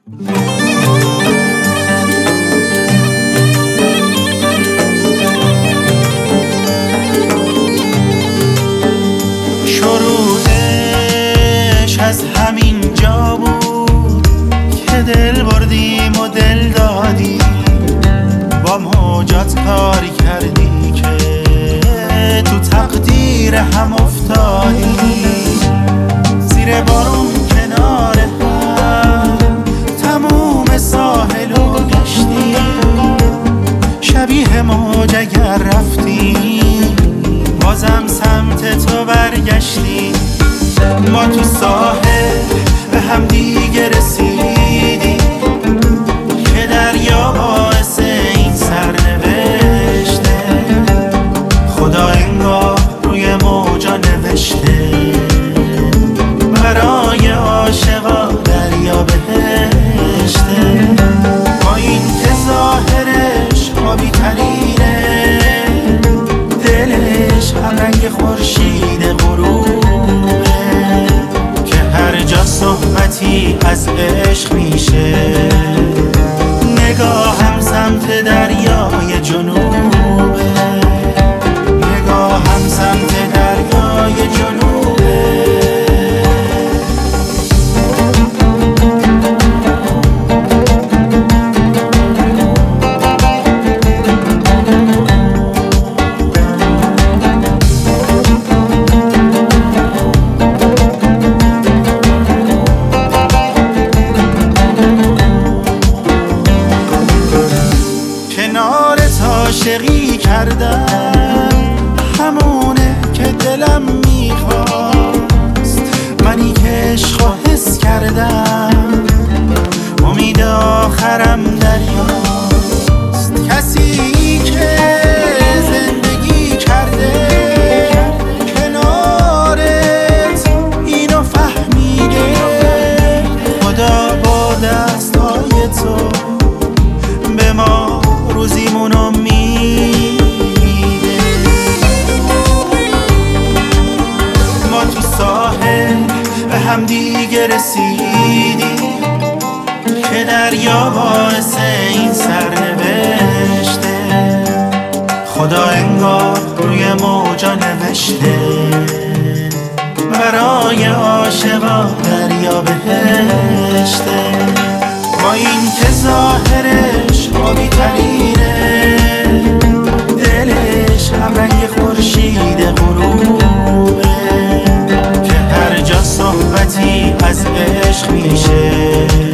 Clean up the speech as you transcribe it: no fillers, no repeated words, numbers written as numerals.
شروعش از همین جا بود که دل بردیم و دل دادی، با موجات کاری کردی که تو تقدیر هم افتادی. زیر بارون کنار هم تموم ساحلو گشتی، شبیه موج اگر رفتی بازم سمت تو برگشتی. ما تو ساحل به هم دیگه رسیدیم که دریا باعث این سرنوشته، خدا انگار روی موجا نوشته برای عاشقا دریا بهشته. با این که ظاهرش آبی ترینه، دلش هم رنگ خورشید غروبه، که هر جا صحبتی از عشق میشه نگاهم سمت دریای جنوبه، نگاهم سمت دریای جنوبه. کنارت عاشقی کردم، همونه که دلم میخواست، منی که عشقو حس کردم، امید آخرم دریاست. کسی که زندگی کرده کنارت اینو فهمیده، خدا با دستای تو به ما روزیمونو میده. ما تو ساحل به هم دیگه رسیدیم که دریا باعث این سرنوشته، خدا انگار روی موجا نوشته برای عاشقا دریا بهشته. با این که ظاهرش آبی ترینه، دلش هم رنگ خورشید غروبه، که هر جا صحبتی از عشق میشه